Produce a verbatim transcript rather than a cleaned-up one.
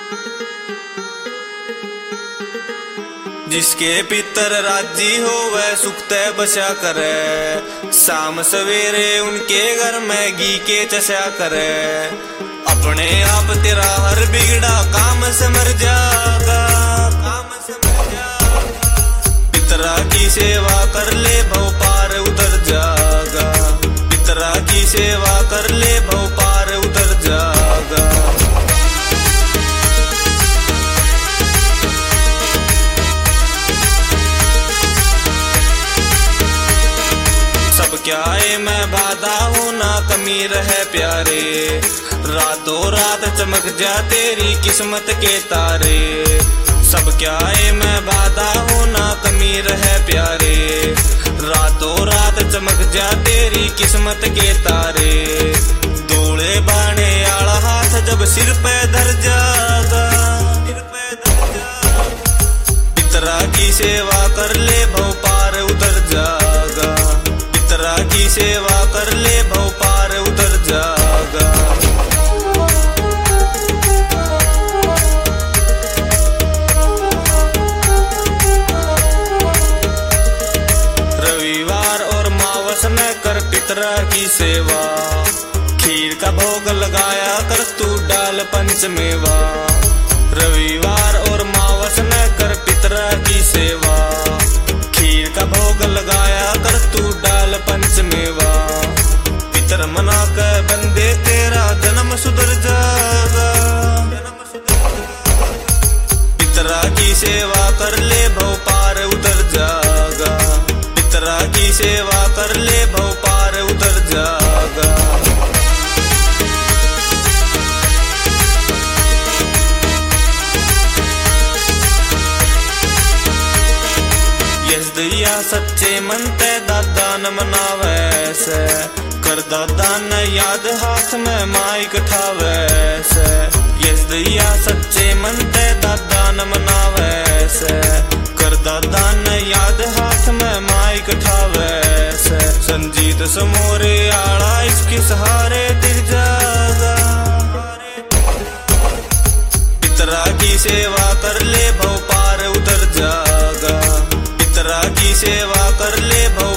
जिसके पितर राजी हो वह सुख तय बचा करे, शाम सवेरे उनके घर में घी के चशा करे। अपने आप तेरा हर बिगड़ा काम से मर जाएगा, काम से मर जाएगा। पितरा की सेवा कर ले भव पार उतर जाएगा, पितरा की सेवा कर ले भव पार उतर जाएगा। क्या है मैं बाधा हूँ ना कमी रहे प्यारे, रातों रात चमक जा तेरी किस्मत के तारे। सब क्या है मैं बाधा हूँ ना कमी रहे प्यारे, रातों रात चमक जा तेरी किस्मत के तारे। दौड़े बाणे आला हाथ जब सिर पे धर जागा, सिर पे धर जागा। पितरा की सेवा कर ले भव पार उतर जागा, पितरा की सेवा कर ले भव पार उतर जागा। रविवार और मावस में कर पितरा की सेवा, खीर का भोग लगाया कर तू डाल पंचमेवा। रविवार और मावस में कर पितरा की सेवा, खीर का भोग लगाया कर तू डाल पंचमेवा। पितर मना के बंदे तेरा जन्म सुधर जाएगा, जन्म सुधर जाएगा। पितरा की सेवा कर ले भव पार उतर जाएगा, पितरा की सेवा कर ले भव पार उतर जाएगा। दिया सच्चे मन ते दादा न मनावे से, कर दादा न याद हाथ में माइक ठावे से। यस दिया सच्चे मन ते दादा न मनावे से, कर दादा न याद हाथ में माइक ठावे से। संजीत समोरे आड़ा इसके सहारे दिख जागा, पितरा की सेवा कर ले भव पार उतर जागा, पितरा की सेवा कर ले भव